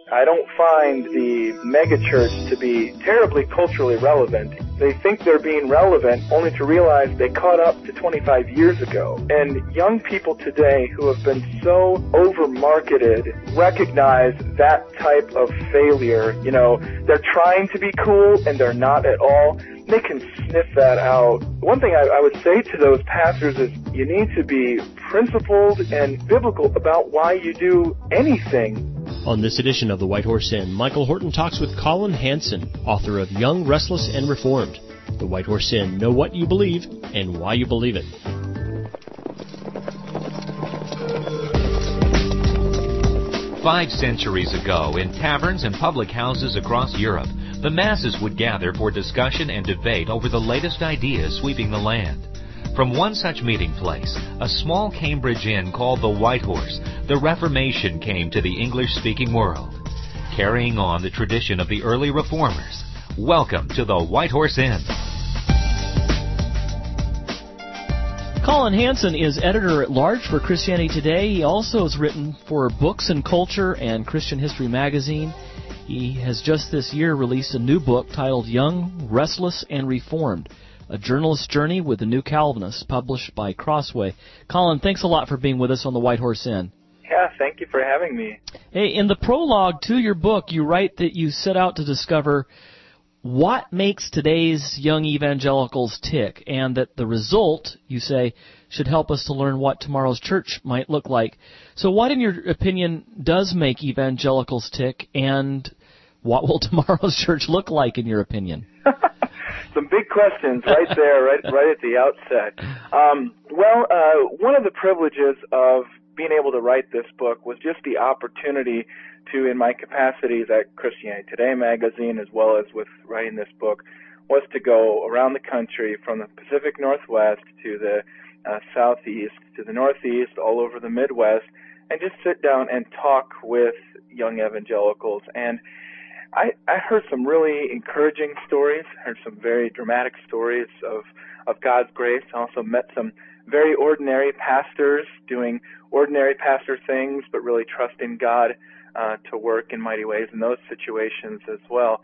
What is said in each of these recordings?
I don't find the megachurch to be terribly culturally relevant. They think they're being relevant only to realize they caught up to 25 years ago. And young people today who have been so over-marketed recognize that type of failure. You know, they're trying to be cool and they're not at all. They can sniff that out. One thing I would say to those pastors is you need to be principled and biblical about why you do anything. On this edition of The White Horse Inn, Michael Horton talks with Collin Hansen, author of Young, Restless, and Reformed. The White Horse Inn, know what you believe and why you believe it. Five centuries ago, in taverns and public houses across Europe, the masses would gather for discussion and debate over the latest ideas sweeping the land. From one such meeting place, a small Cambridge inn called the White Horse, the Reformation came to the English-speaking world. Carrying on the tradition of the early reformers, welcome to the White Horse Inn. Collin Hansen is editor-at-large for Christianity Today. He also has written for Books and Culture and Christian History magazine. He has just this year released a new book titled Young, Restless, and Reformed, a journalist's journey with the New Calvinists, published by Crossway. Collin, thanks a lot for being with us on the White Horse Inn. Yeah, thank you for having me. Hey, in the prologue to your book, you write that you set out to discover what makes today's young evangelicals tick, and that the result, you say, should help us to learn what tomorrow's church might look like. So what, in your opinion, does make evangelicals tick, and what will tomorrow's church look like, in your opinion? Some big questions right there, right at the outset. One of the privileges of being able to write this book was just the opportunity to, in my capacities at Christianity Today magazine, as well as with writing this book, was to go around the country from the Pacific Northwest to the Southeast to the Northeast, all over the Midwest, and just sit down and talk with young evangelicals. And I heard some really encouraging stories, heard some very dramatic stories of God's grace. I also met some very ordinary pastors doing ordinary pastor things, but really trusting God to work in mighty ways in those situations as well.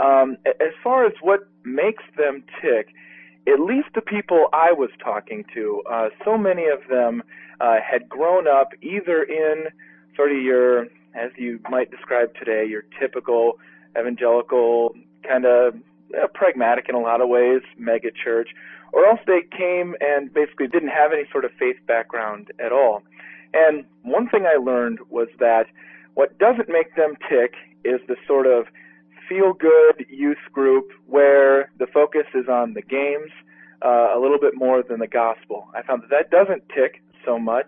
As far as what makes them tick, at least the people I was talking to, so many of them had grown up either in sort of your, as you might describe today, your typical evangelical, kind of pragmatic in a lot of ways, mega church, or else they came and basically didn't have any sort of faith background at all. And one thing I learned was that what doesn't make them tick is the sort of feel-good youth group where the focus is on the games a little bit more than the gospel. I found that doesn't tick so much.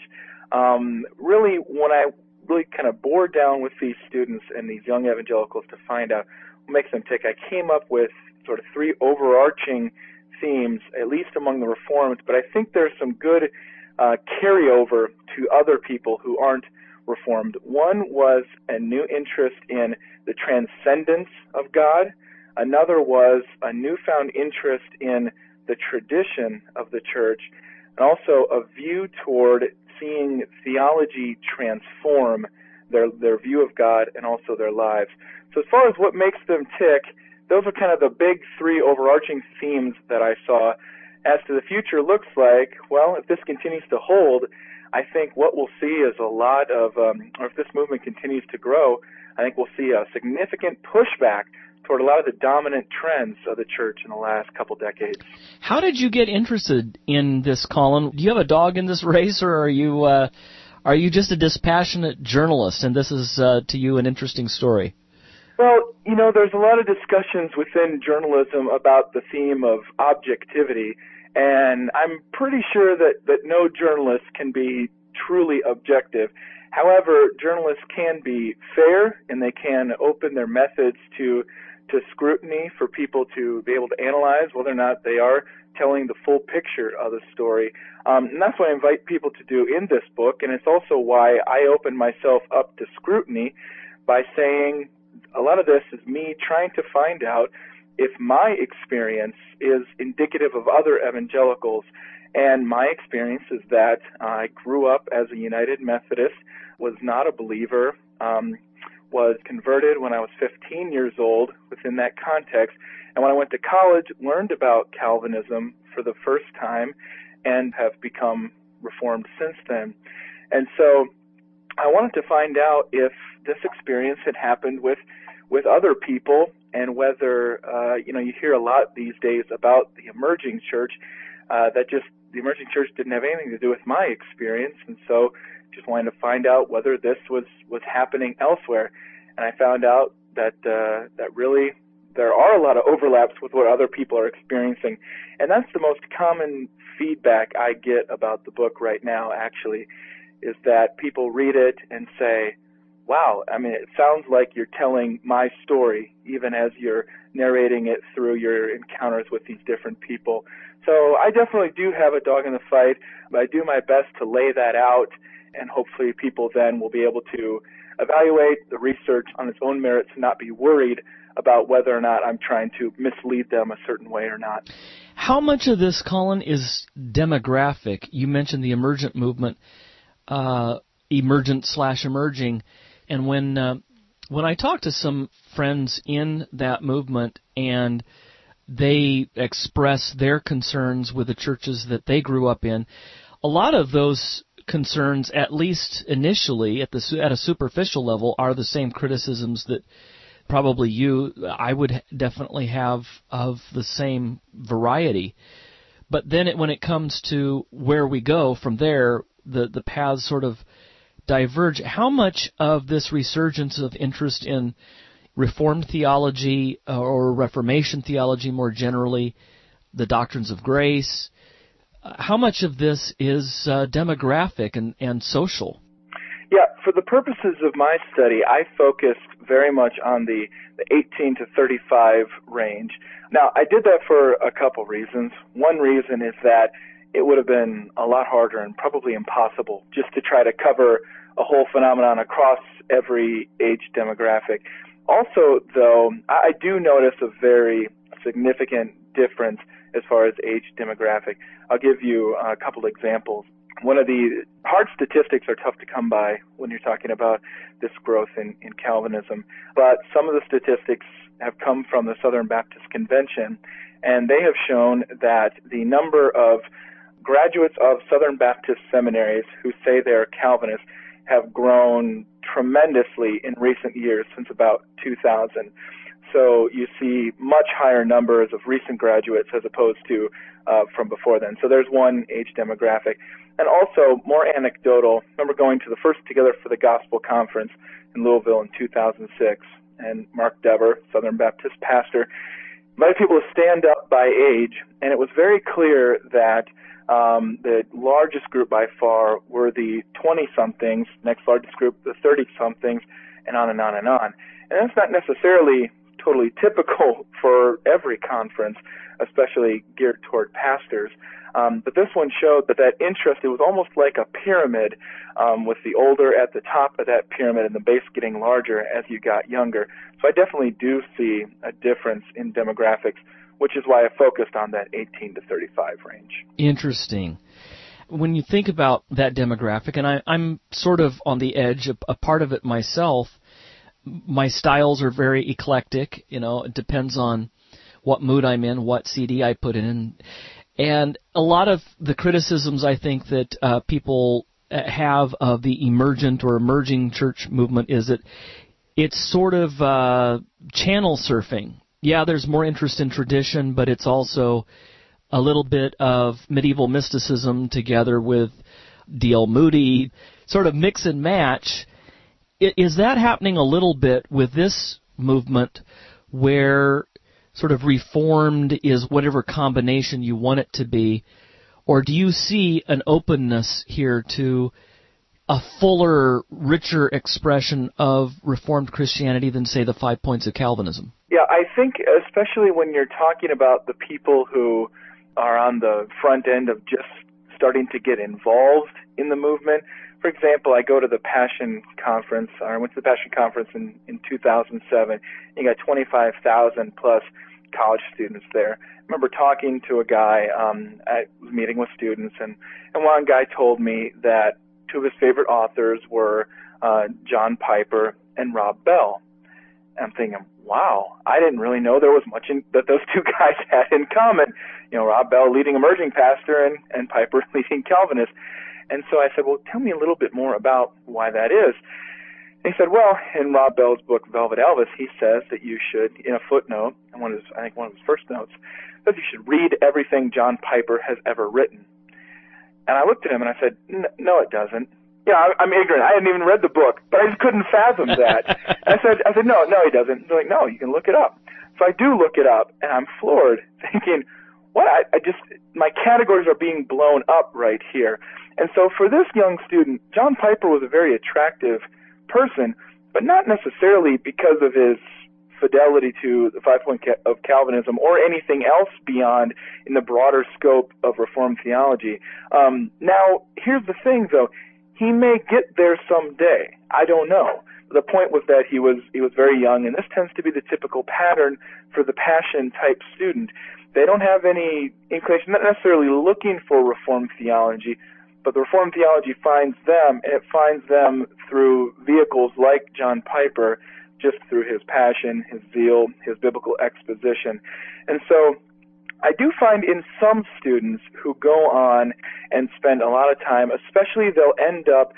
Really, when I really kind of bore down with these students and these young evangelicals to find out what makes them tick, I came up with sort of three overarching themes, at least among the Reformed, but I think there's some good carryover to other people who aren't Reformed. One was a new interest in the transcendence of God. Another was a newfound interest in the tradition of the church, and also a view toward seeing theology transform their view of God and also their lives. So as far as what makes them tick, those are kind of the big three overarching themes that I saw. As to the future looks like, well, if this continues to hold, I think what we'll see is a lot of, or if this movement continues to grow, I think we'll see a significant pushback toward a lot of the dominant trends of the church in the last couple decades. How did you get interested in this, Collin? Do you have a dog in this race, or are you just a dispassionate journalist, and this is, to you, an interesting story? Well, you know, there's a lot of discussions within journalism about the theme of objectivity, and I'm pretty sure that no journalist can be truly objective. However, journalists can be fair, and they can open their methods to scrutiny for people to be able to analyze whether or not they are telling the full picture of the story. And that's what I invite people to do in this book, and it's also why I open myself up to scrutiny by saying a lot of this is me trying to find out if my experience is indicative of other evangelicals. And my experience is that I grew up as a United Methodist, was not a believer, was converted when I was 15 years old within that context. And when I went to college, learned about Calvinism for the first time and have become Reformed since then. And so I wanted to find out if this experience had happened with other people, and whether, you hear a lot these days about the emerging church, the emerging church didn't have anything to do with my experience, and so just wanted to find out whether this was happening elsewhere. And I found out that really there are a lot of overlaps with what other people are experiencing. And that's the most common feedback I get about the book right now, actually, is that people read it and say, wow, I mean, it sounds like you're telling my story, even as you're narrating it through your encounters with these different people. So I definitely do have a dog in the fight, but I do my best to lay that out, and hopefully people then will be able to evaluate the research on its own merits and not be worried about whether or not I'm trying to mislead them a certain way or not. How much of this, Colin, is demographic? You mentioned the emergent movement, emergent/emerging, and when I talk to some friends in that movement and they express their concerns with the churches that they grew up in, a lot of those concerns, at least initially at a superficial level, are the same criticisms that probably I would definitely have of the same variety. But then when it comes to where we go from there, the paths sort of diverge. How much of this resurgence of interest in Reformed theology or Reformation theology more generally, the doctrines of grace, how much of this is demographic and social? Yeah, for the purposes of my study, I focused very much on the 18 to 35 range. Now, I did that for a couple reasons. One reason is that it would have been a lot harder and probably impossible just to try to cover a whole phenomenon across every age demographic. Also, though, I do notice a very significant difference as far as age demographic. I'll give you a couple examples. One of the hard statistics are tough to come by when you're talking about this growth in Calvinism, but some of the statistics have come from the Southern Baptist Convention, and they have shown that the number of graduates of Southern Baptist seminaries who say they're Calvinists have grown tremendously in recent years, since about 2000. So you see much higher numbers of recent graduates as opposed to from before then. So there's one age demographic. And also, more anecdotal, I remember going to the first Together for the Gospel conference in Louisville in 2006, and Mark Dever, Southern Baptist pastor, invited people to stand up by age, and it was very clear that the largest group by far were the 20-somethings, next largest group, the 30-somethings, and on and on and on. And that's not necessarily totally typical for every conference, especially geared toward pastors. But this one showed that interest, it was almost like a pyramid, with the older at the top of that pyramid and the base getting larger as you got younger. So I definitely do see a difference in demographics, which is why I focused on that 18 to 35 range. Interesting. When you think about that demographic, and I'm sort of on the edge, a part of it myself, my styles are very eclectic. It depends on what mood I'm in, what CD I put in. And a lot of the criticisms I think that people have of the emergent or emerging church movement is that it's sort of channel surfing. Yeah, there's more interest in tradition, but it's also a little bit of medieval mysticism together with D.L. Moody, sort of mix and match. Is that happening a little bit with this movement where sort of Reformed is whatever combination you want it to be, or do you see an openness here to a fuller, richer expression of Reformed Christianity than, say, the 5 points of Calvinism? Yeah, I think especially when you're talking about the people who are on the front end of just starting to get involved in the movement. For example, I go to the Passion Conference, or I went to the Passion Conference in 2007. You got 25,000 plus college students there. I remember talking to a guy, I was meeting with students, and one guy told me that two of his favorite authors were John Piper, and Rob Bell. And I'm thinking, wow, I didn't really know there was much that those two guys had in common. Rob Bell leading emerging pastor and Piper leading Calvinist. And so I said, well, tell me a little bit more about why that is. And he said, well, in Rob Bell's book, Velvet Elvis, he says that you should, in a footnote, and one of his first notes, says you should read everything John Piper has ever written. And I looked at him and I said, no, it doesn't. I'm ignorant. I hadn't even read the book, but I just couldn't fathom that. I said, no, he doesn't. They're like, no, you can look it up. So I do look it up, and I'm floored, thinking, what? My categories are being blown up right here. And so for this young student, John Piper was a very attractive person, but not necessarily because of his fidelity to the 5 point of Calvinism or anything else beyond in the broader scope of Reformed theology. Now, here's the thing, though. He may get there someday. I don't know. The point was that he was very young, and this tends to be the typical pattern for the passion-type student. They don't have any inclination, not necessarily looking for Reformed theology, but the Reformed theology finds them, and it finds them through vehicles like John Piper, just through his passion, his zeal, his biblical exposition. And so I do find in some students who go on and spend a lot of time, especially they'll end up,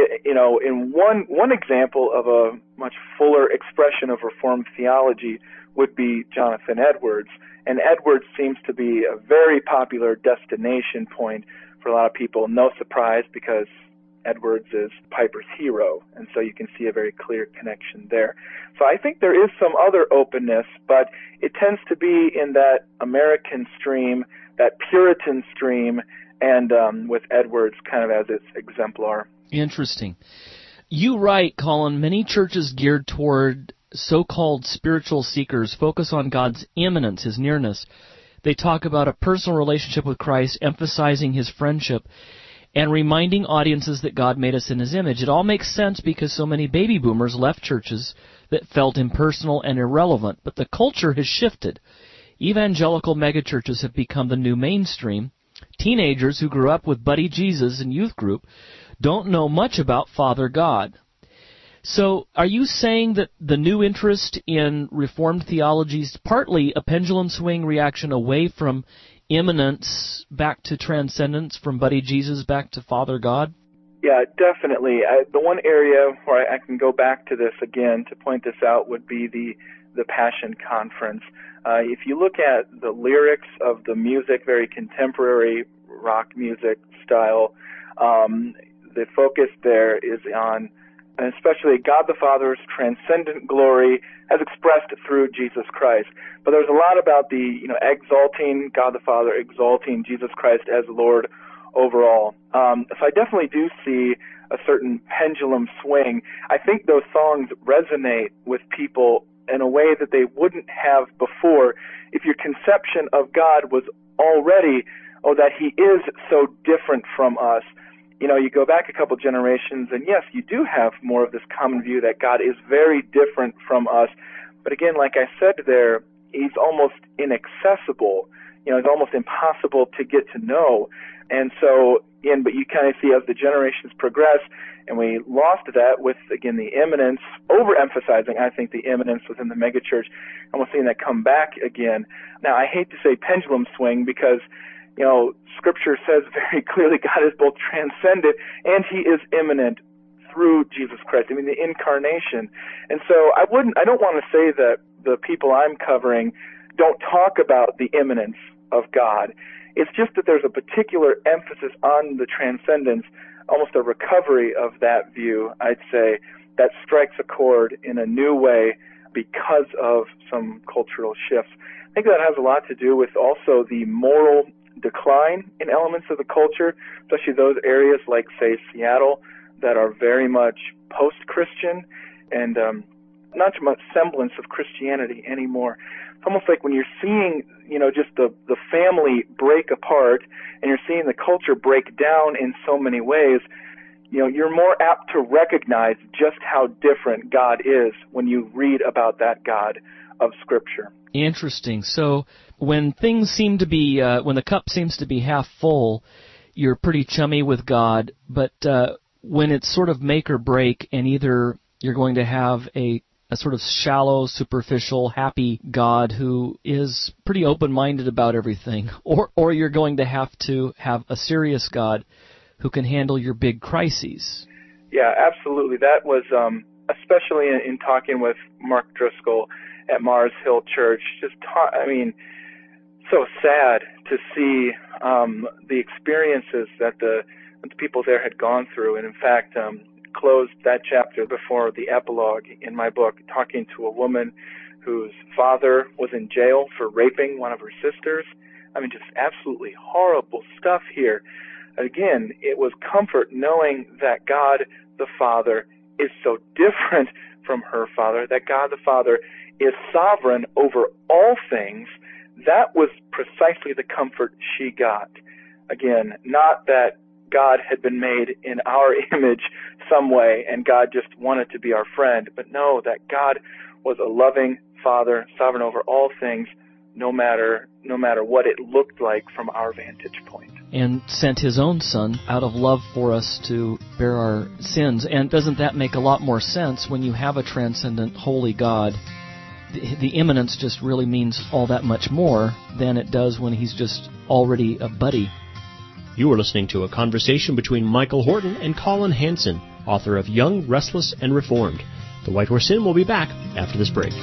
in one example of a much fuller expression of Reformed theology would be Jonathan Edwards. And Edwards seems to be a very popular destination point for a lot of people. No surprise, because Edwards is Piper's hero, and so you can see a very clear connection there. So I think there is some other openness, but it tends to be in that American stream, that Puritan stream, and with Edwards kind of as its exemplar. Interesting. You write, Colin, many churches geared toward so-called spiritual seekers focus on God's immanence, His nearness. They talk about a personal relationship with Christ, emphasizing His friendship, and reminding audiences that God made us in His image. It all makes sense because so many baby boomers left churches that felt impersonal and irrelevant. But the culture has shifted. Evangelical megachurches have become the new mainstream. Teenagers who grew up with Buddy Jesus and youth group don't know much about Father God. So are you saying that the new interest in Reformed theology is partly a pendulum swing reaction away from immanence back to transcendence, from Buddy Jesus back to Father God? Yeah, definitely. The one area where I can go back to this again to point this out would be the Passion Conference. If you look at the lyrics of the music, very contemporary rock music style, the focus there is on, and especially God the Father's transcendent glory as expressed through Jesus Christ. But there's a lot about the, exalting God the Father, exalting Jesus Christ as Lord overall. So I definitely do see a certain pendulum swing. I think those songs resonate with people in a way that they wouldn't have before if your conception of God was already, that He is so different from us. You go back a couple generations, and yes, you do have more of this common view that God is very different from us. But again, like I said there, He's almost inaccessible. It's almost impossible to get to know. And so, but you kind of see as the generations progress, and we lost that with, again, the immanence, overemphasizing, I think, the immanence within the megachurch, and we're seeing that come back again. Now, I hate to say pendulum swing because, Scripture says very clearly God is both transcendent and He is immanent through Jesus Christ. The incarnation. And so I don't want to say that the people I'm covering don't talk about the immanence of God. It's just that there's a particular emphasis on the transcendence, almost a recovery of that view, I'd say, that strikes a chord in a new way because of some cultural shifts. I think that has a lot to do with also the moral decline in elements of the culture, especially those areas like, say, Seattle, that are very much post-Christian and not too much semblance of Christianity anymore. It's almost like when you're seeing, just the family break apart and you're seeing the culture break down in so many ways, you're more apt to recognize just how different God is when you read about that God of Scripture. Interesting. So when things seem to be, when the cup seems to be half full, you're pretty chummy with God. But when it's sort of make or break, and either you're going to have a sort of shallow, superficial, happy God who is pretty open-minded about everything, or you're going to have a serious God who can handle your big crises. Yeah, absolutely. That was, especially in talking with Mark Driscoll at Mars Hill Church, so sad to see the experiences that the people there had gone through. And in fact, closed that chapter before the epilogue in my book, talking to a woman whose father was in jail for raping one of her sisters. Just absolutely horrible stuff here. Again, it was comfort knowing that God the Father is so different from her father, that God the Father is sovereign over all things. That was precisely the comfort she got. Again, not that God had been made in our image some way and God just wanted to be our friend, but no, that God was a loving Father, sovereign over all things, no matter what it looked like from our vantage point. And sent His own Son out of love for us to bear our sins. And doesn't that make a lot more sense when you have a transcendent, holy God? The immanence just really means all that much more than it does when He's just already a buddy. You are listening to a conversation between Michael Horton and Colin Hansen, author of Young, Restless, and Reformed. The White Horse Inn will be back after this break.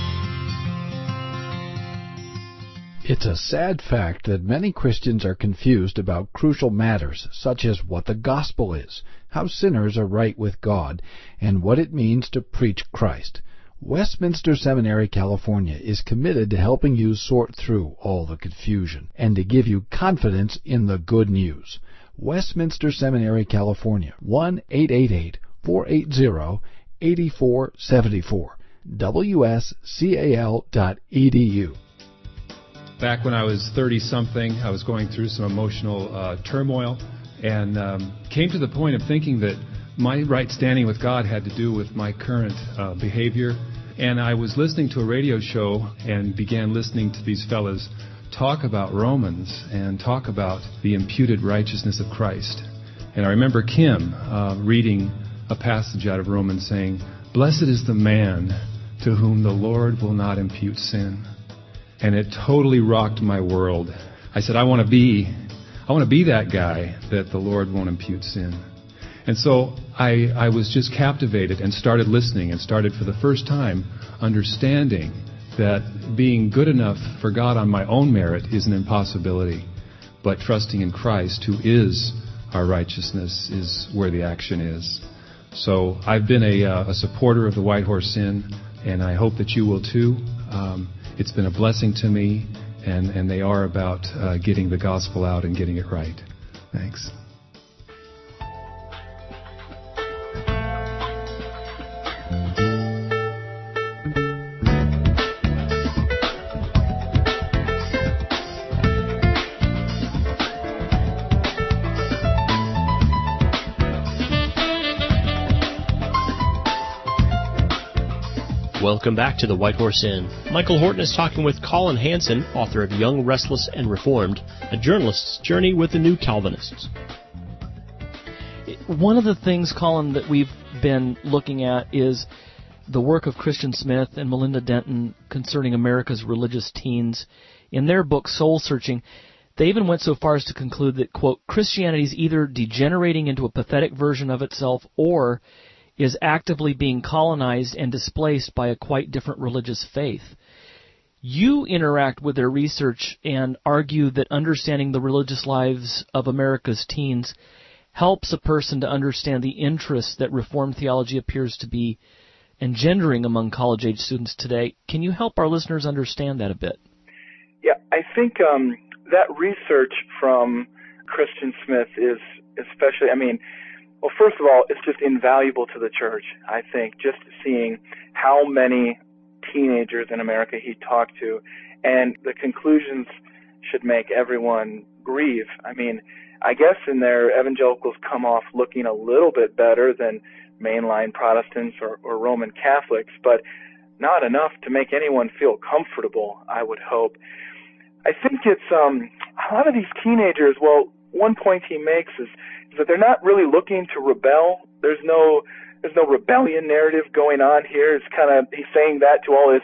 It's a sad fact that many Christians are confused about crucial matters, such as what the gospel is, how sinners are right with God, and what it means to preach Christ. Westminster Seminary, California is committed to helping you sort through all the confusion and to give you confidence in the good news. Westminster Seminary, California, 1-888-480-8474, wscal.edu. Back when I was 30-something, I was going through some emotional turmoil and came to the point of thinking that my right standing with God had to do with my current behavior. And I was listening to a radio show and began listening to these fellas talk about Romans and talk about the imputed righteousness of Christ. And I remember Kim reading a passage out of Romans saying, "Blessed is the man to whom the Lord will not impute sin." And it totally rocked my world. I said, I want to be that guy that the Lord won't impute sin. And so I was just captivated and started listening and started for the first time understanding that being good enough for God on my own merit is an impossibility, but trusting in Christ, who is our righteousness, is where the action is. So I've been a supporter of the White Horse Inn, and I hope that you will too. It's been a blessing to me, and they are about getting the gospel out and getting it right. Thanks. Welcome back to the White Horse Inn. Michael Horton is talking with Colin Hansen, author of Young, Restless, and Reformed, a journalist's journey with the New Calvinists. One of the things, Colin, that we've been looking at is the work of Christian Smith and Melinda Denton concerning America's religious teens. In their book, Soul Searching, they even went so far as to conclude that, quote, Christianity is either degenerating into a pathetic version of itself or is actively being colonized and displaced by a quite different religious faith. You interact with their research and argue that understanding the religious lives of America's teens helps a person to understand the interests that Reformed theology appears to be engendering among college-age students today. Can you help our listeners understand that a bit? Yeah, I think that research from Christian Smith is especially, well, first of all, it's just invaluable to the church, I think, just seeing how many teenagers in America he talked to, and the conclusions should make everyone grieve. I guess in there, evangelicals come off looking a little bit better than mainline Protestants or Roman Catholics, but not enough to make anyone feel comfortable, I would hope. I think it's a lot of these teenagers, well, one point he makes is that they're not really looking to rebel. There's no rebellion narrative going on here. He's saying that to all his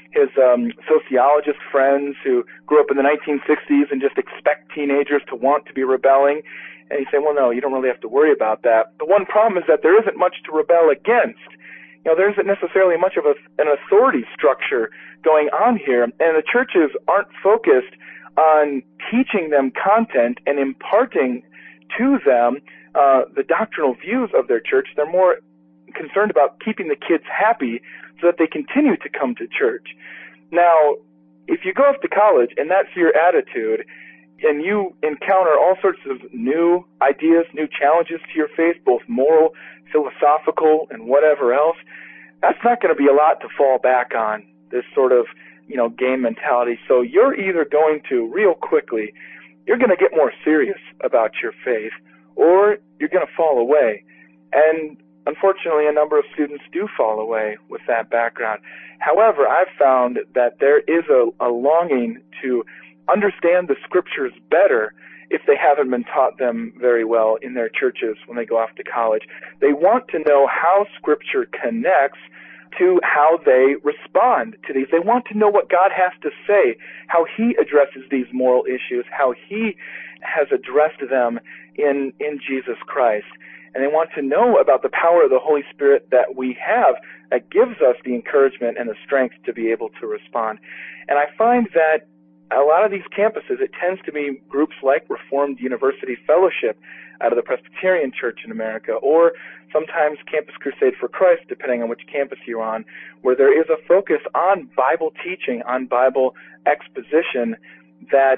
sociologist friends who grew up in the 1960s and just expect teenagers to want to be rebelling. And he's saying, well, no, you don't really have to worry about that. The one problem is that there isn't much to rebel against. There isn't necessarily much of an authority structure going on here, and the churches aren't focused on teaching them content and imparting to them the doctrinal views of their church. They're more concerned about keeping the kids happy so that they continue to come to church. Now, if you go off to college and that's your attitude, and you encounter all sorts of new ideas, new challenges to your faith, both moral, philosophical, and whatever else, that's not going to be a lot to fall back on, this sort of, game mentality. So you're either going to, real quickly, you're going to get more serious about your faith, or you're going to fall away. And unfortunately, a number of students do fall away with that background. However, I've found that there is a longing to understand the scriptures better if they haven't been taught them very well in their churches when they go off to college. They want to know how scripture connects to how they respond to these. They want to know what God has to say, how he addresses these moral issues, how he has addressed them in Jesus Christ. And they want to know about the power of the Holy Spirit that we have that gives us the encouragement and the strength to be able to respond. And I find that a lot of these campuses, it tends to be groups like Reformed University Fellowship out of the Presbyterian Church in America, or sometimes Campus Crusade for Christ, depending on which campus you're on, where there is a focus on Bible teaching, on Bible exposition, that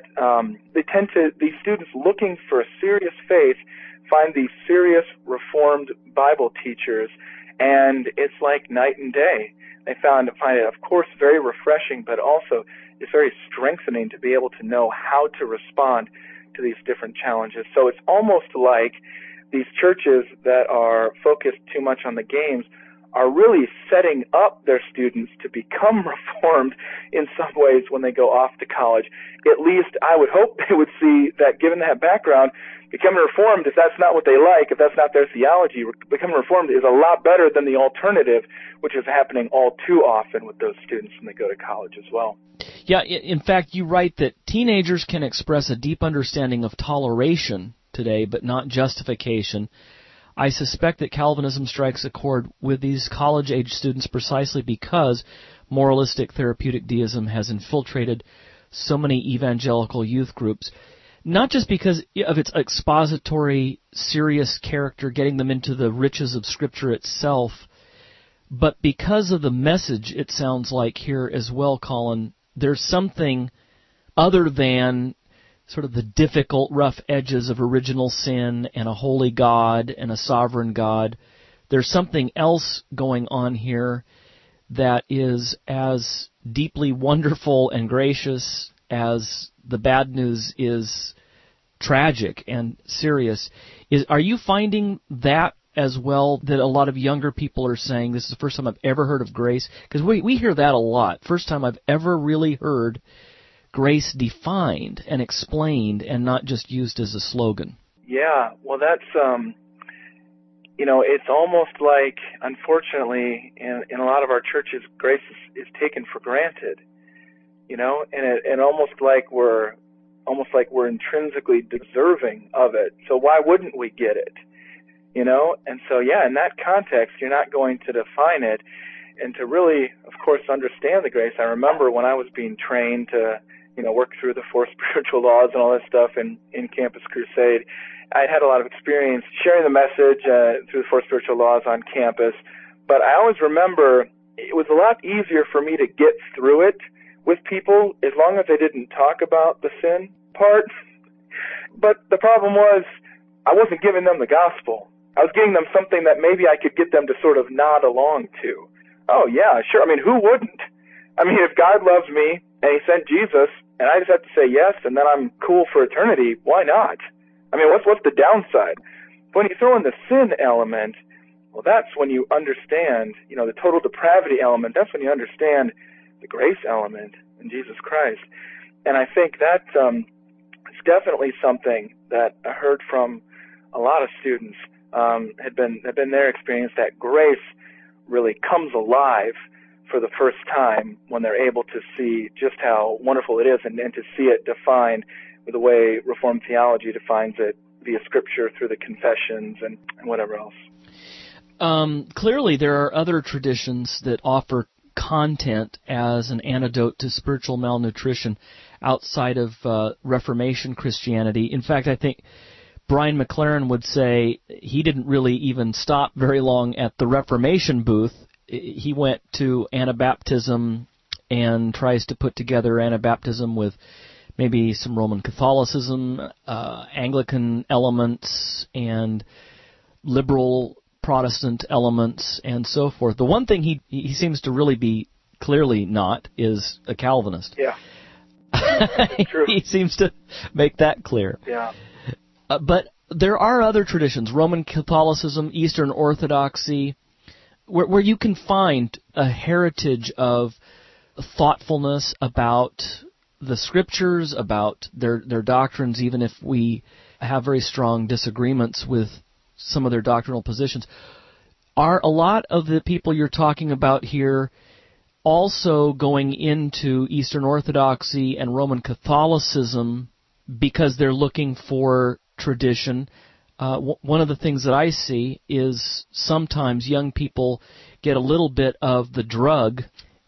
these students looking for a serious faith find these serious Reformed Bible teachers, and it's like night and day. They find it, of course, very refreshing, but also it's very strengthening to be able to know how to respond to these different challenges. So it's almost like these churches that are focused too much on the games are really setting up their students to become reformed in some ways when they go off to college. At least I would hope they would see that, given that background, becoming reformed, if that's not what they like, if that's not their theology, becoming reformed is a lot better than the alternative, which is happening all too often with those students when they go to college as well. Yeah, in fact, you write that teenagers can express a deep understanding of toleration today, but not justification. I suspect that Calvinism strikes a chord with these college-age students precisely because moralistic therapeutic deism has infiltrated so many evangelical youth groups, not just because of its expository, serious character, getting them into the riches of Scripture itself, but because of the message, it sounds like here as well, Colin. There's something other than sort of the difficult, rough edges of original sin and a holy God and a sovereign God. There's something else going on here that is as deeply wonderful and gracious as the bad news is tragic and serious. Are you finding that as well, that a lot of younger people are saying, this is the first time I've ever heard of grace? Because we hear that a lot. First time I've ever really heard grace defined and explained and not just used as a slogan. Yeah, well, that's, it's almost like, unfortunately, in a lot of our churches, grace is taken for granted, and almost like we're intrinsically deserving of it. So why wouldn't we get it? And so, in that context, you're not going to define it. And to really, of course, understand the grace, I remember when I was being trained to, work through the 4 spiritual laws and all that stuff in Campus Crusade, I had a lot of experience sharing the message through the 4 spiritual laws on campus. But I always remember it was a lot easier for me to get through it with people as long as they didn't talk about the sin part. But the problem was I wasn't giving them the gospel. I was giving them something that maybe I could get them to sort of nod along to. Oh, yeah, sure. I mean, who wouldn't? I mean, if God loves me and he sent Jesus and I just have to say yes and then I'm cool for eternity, why not? I mean, what's the downside? When you throw in the sin element, well, that's when you understand, the total depravity element. That's when you understand the grace element in Jesus Christ. And I think that is definitely something that I heard from a lot of students had been their experience, that grace really comes alive for the first time when they're able to see just how wonderful it is, and to see it defined with the way Reformed theology defines it via Scripture through the confessions and whatever else. Clearly, there are other traditions that offer content as an antidote to spiritual malnutrition outside of Reformation Christianity. In fact, I think Brian McLaren would say he didn't really even stop very long at the Reformation booth. He went to Anabaptism and tries to put together Anabaptism with maybe some Roman Catholicism, Anglican elements, and liberal Protestant elements, and so forth. The one thing he seems to really be clearly not is a Calvinist. Yeah. True. He seems to make that clear. Yeah. But there are other traditions, Roman Catholicism, Eastern Orthodoxy, where you can find a heritage of thoughtfulness about the Scriptures, about their doctrines, even if we have very strong disagreements with some of their doctrinal positions. Are a lot of the people you're talking about here also going into Eastern Orthodoxy and Roman Catholicism because they're looking for tradition? One of the things that I see is sometimes young people get a little bit of the drug,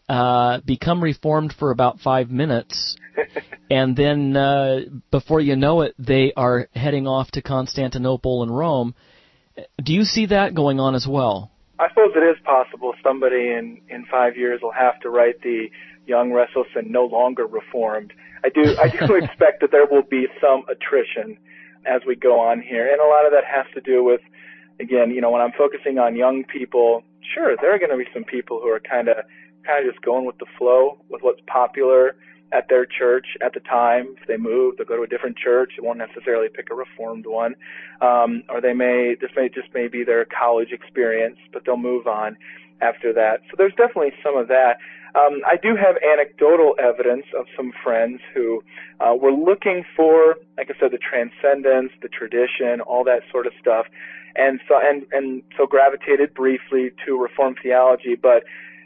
become Reformed for about 5 minutes, and then before you know it, they are heading off to Constantinople and Rome. Do you see that going on as well? I suppose it is possible somebody in 5 years will have to write the Young, Restless, and No Longer Reformed. I do expect that there will be some attrition as we go on here, and a lot of that has to do with, again, when I'm focusing on young people, sure, there are going to be some people who are kind of just going with the flow, with what's popular at their church at the time. If they move, they'll go to a different church. They won't necessarily pick a Reformed one, or this may be their college experience, but they'll move on after that. So there's definitely some of that. I do have anecdotal evidence of some friends who were looking for, like I said, the transcendence, the tradition, all that sort of stuff, and so gravitated briefly to Reformed theology. But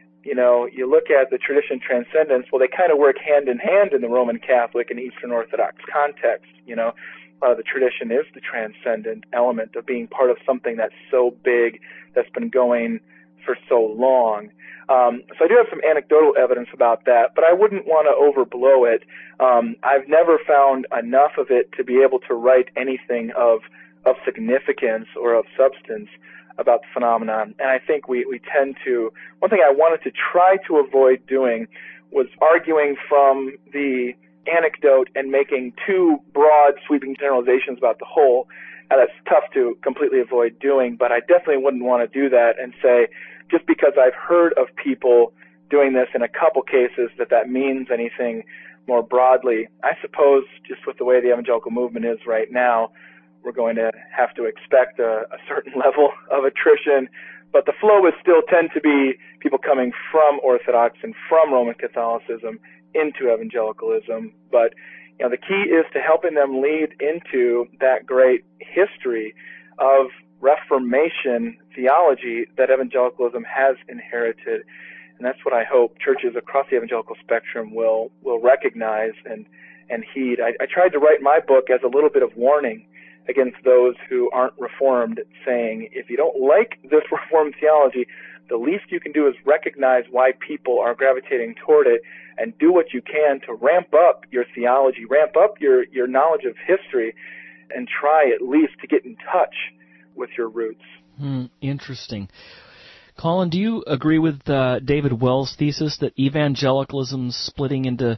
you look at the tradition transcendence, well, they kind of work hand in hand in the Roman Catholic and Eastern Orthodox context. A lot of the tradition is the transcendent element of being part of something that's so big, that's been going for so long. So I do have some anecdotal evidence about that, but I wouldn't want to overblow it. I've never found enough of it to be able to write anything of significance or of substance about the phenomenon. And I think we tend to, one thing I wanted to try to avoid doing was arguing from the anecdote and making too broad, sweeping generalizations about the whole. Now, that's tough to completely avoid doing, but I definitely wouldn't want to do that and say, just because I've heard of people doing this in a couple cases, that means anything more broadly. I suppose just with the way the evangelical movement is right now, we're going to have to expect a certain level of attrition, but the flow would still tend to be people coming from Orthodox and from Roman Catholicism into evangelicalism. But the key is to helping them lead into that great history of Reformation theology that evangelicalism has inherited, and that's what I hope churches across the evangelical spectrum will recognize and heed. I tried to write my book as a little bit of warning against those who aren't Reformed, saying, if you don't like this Reformed theology, the least you can do is recognize why people are gravitating toward it and do what you can to ramp up your theology, ramp up your knowledge of history, and try at least to get in touch with your roots. Interesting. Colin, do you agree with David Wells' thesis that evangelicalism's splitting into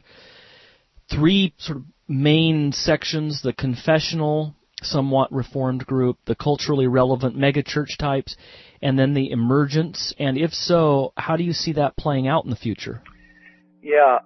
three sort of main sections, the confessional, somewhat Reformed group, the culturally relevant megachurch types, and then the emergence? And if so, how do you see that playing out in the future? Yeah,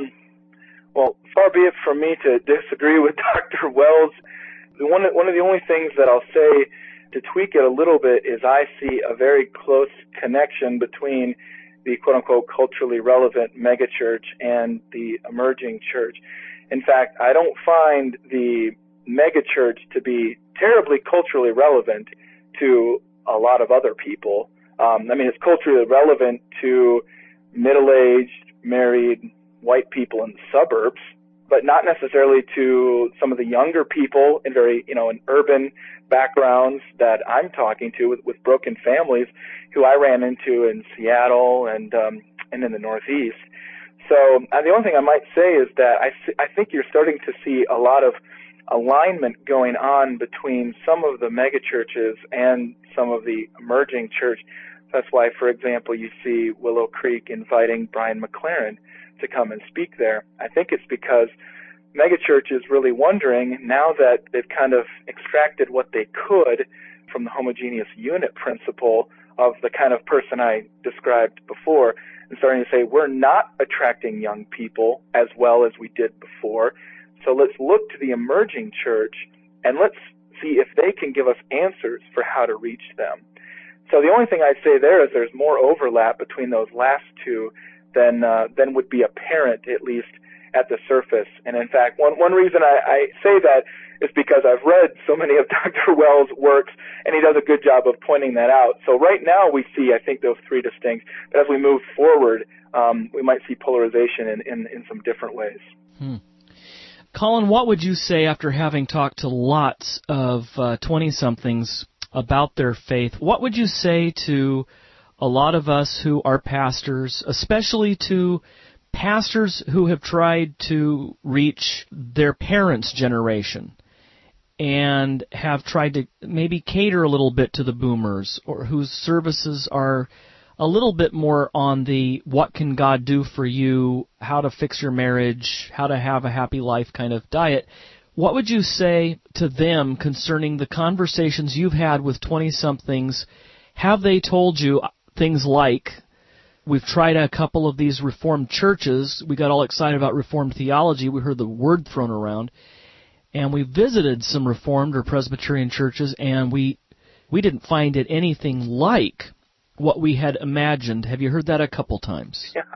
well, far be it from me to disagree with Dr. Wells. One of the only things that I'll say to tweak it a little bit is I see a very close connection between the quote-unquote culturally relevant megachurch and the emerging church. In fact, I don't find the megachurch to be terribly culturally relevant to a lot of other people. It's culturally relevant to middle-aged, married, white people in the suburbs, but not necessarily to some of the younger people in in urban backgrounds that I'm talking to with broken families who I ran into in Seattle and in the Northeast. So the only thing I might say is that I think you're starting to see a lot of alignment going on between some of the megachurches and some of the emerging church. That's why, for example, you see Willow Creek inviting Brian McLaren to come and speak there. I think it's because megachurch is really wondering, now that they've kind of extracted what they could from the homogeneous unit principle of the kind of person I described before, and starting to say, we're not attracting young people as well as we did before, so let's look to the emerging church and let's see if they can give us answers for how to reach them. So the only thing I'd say there is there's more overlap between those last two than would be apparent, at least at the surface. And in fact, one reason I say that is because I've read so many of Dr. Wells' works, and he does a good job of pointing that out. So right now we see, I think, those three distinct, but as we move forward, we might see polarization in some different ways. Colin, what would you say after having talked to lots of 20-somethings about their faith? What would you say to a lot of us who are pastors, especially to pastors who have tried to reach their parents' generation and have tried to maybe cater a little bit to the boomers, or whose services are a little bit more on the what can God do for you, how to fix your marriage, how to have a happy life kind of diet? What would you say to them concerning the conversations you've had with 20-somethings? Have they told you things like, we've tried a couple of these Reformed churches, we got all excited about Reformed theology, we heard the word thrown around, and we visited some Reformed or Presbyterian churches, and we didn't find it anything like what we had imagined. Have you heard that a couple times? Yeah.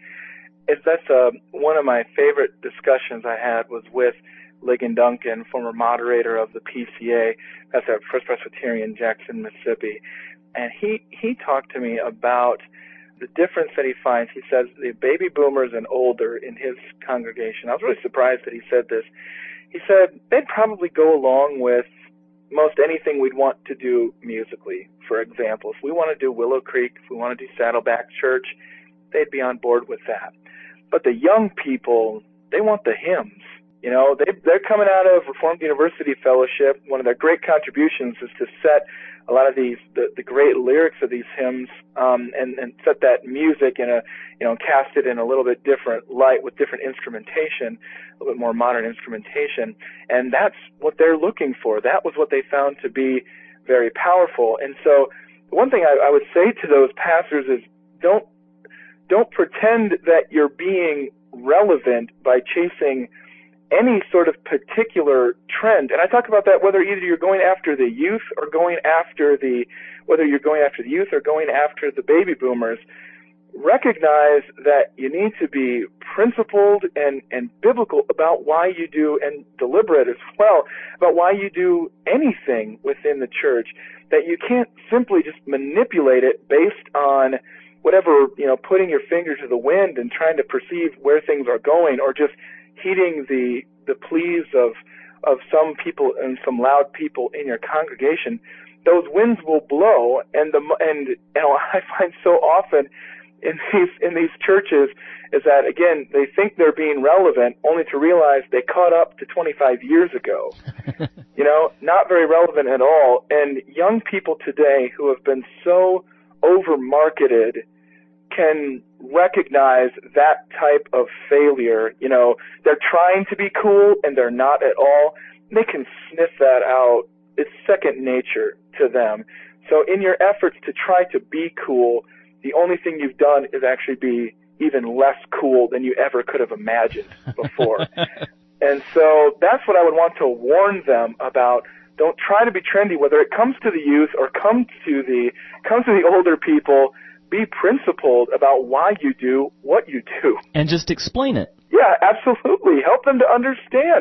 That's one of my favorite discussions I had was with Ligon Duncan, former moderator of the PCA, that's at First Presbyterian, Jackson, Mississippi. And he talked to me about the difference that he finds. He says the baby boomers and older in his congregation, I was really surprised that he said this. He said they'd probably go along with most anything we'd want to do musically. For example, if we want to do Willow Creek, if we want to do Saddleback Church, they'd be on board with that. But the young people, they want the hymns. You know, they're coming out of Reformed University Fellowship. One of their great contributions is to set a lot of the great lyrics of these hymns, and set that music in cast it in a little bit different light with different instrumentation, a little bit more modern instrumentation. And that's what they're looking for. That was what they found to be very powerful. And so one thing I would say to those pastors is don't pretend that you're being relevant by chasing any sort of particular trend. And I talk about that whether either you're going after the youth or whether you're going after the youth or going after the baby boomers. Recognize that you need to be principled and biblical about why you do, and deliberate as well, about why you do anything within the church, that you can't simply just manipulate it based on whatever, putting your finger to the wind and trying to perceive where things are going, or just heeding the pleas of some people and some loud people in your congregation. Those winds will blow, and I find so often in these churches is that, again, they think they're being relevant only to realize they caught up to 25 years ago. Not very relevant at all. And young people today who have been so over-marketed can recognize that type of failure. They're trying to be cool and they're not at all. They can sniff that out. It's second nature to them. So in your efforts to try to be cool, the only thing you've done is actually be even less cool than you ever could have imagined before. And so that's what I would want to warn them about. Don't try to be trendy, whether it comes to the youth or comes to the older people. Be principled about why you do what you do. And just explain it. Yeah, absolutely. Help them to understand.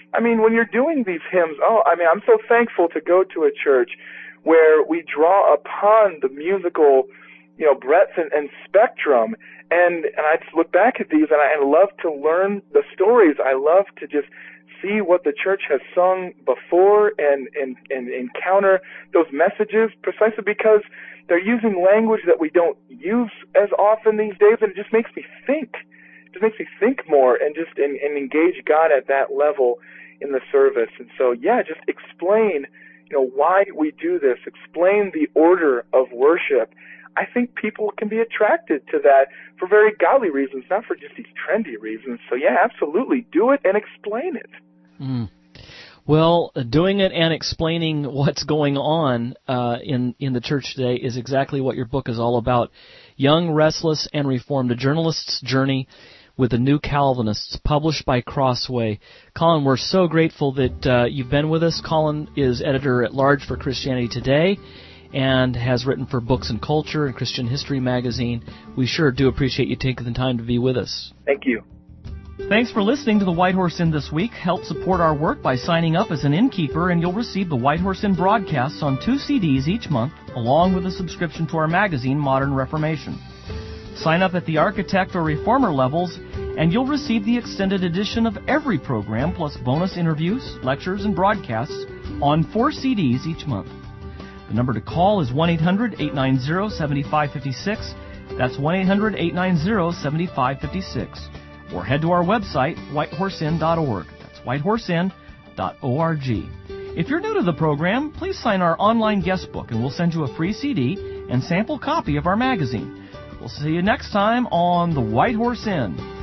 I mean, when you're doing these hymns, I'm so thankful to go to a church where we draw upon the musical, breadth and spectrum. And I just look back at these, and I love to learn the stories. I love to just see what the church has sung before and encounter those messages, precisely because they're using language that we don't use as often these days, and it just makes me think. It just makes me think more and just and engage God at that level in the service. And so, just explain, why we do this. Explain the order of worship. I think people can be attracted to that for very godly reasons, not for just these trendy reasons. So, absolutely, do it and explain it. Mm. Well, doing it and explaining what's going on in the church today is exactly what your book is all about. Young, Restless, and Reformed, a journalist's journey with the New Calvinists, published by Crossway. Colin, we're so grateful that you've been with us. Colin is editor-at-large for Christianity Today and has written for Books and Culture and Christian History magazine. We sure do appreciate you taking the time to be with us. Thank you. Thanks for listening to the White Horse Inn this week. Help support our work by signing up as an innkeeper, and you'll receive the White Horse Inn broadcasts on 2 CDs each month, along with a subscription to our magazine, Modern Reformation. Sign up at the architect or reformer levels, and you'll receive the extended edition of every program, plus bonus interviews, lectures, and broadcasts on 4 CDs each month. The number to call is 1-800-890-7556. That's 1-800-890-7556. Or head to our website, whitehorseinn.org. That's whitehorseinn.org. If you're new to the program, please sign our online guest book, and we'll send you a free CD and sample copy of our magazine. We'll see you next time on the White Horse Inn.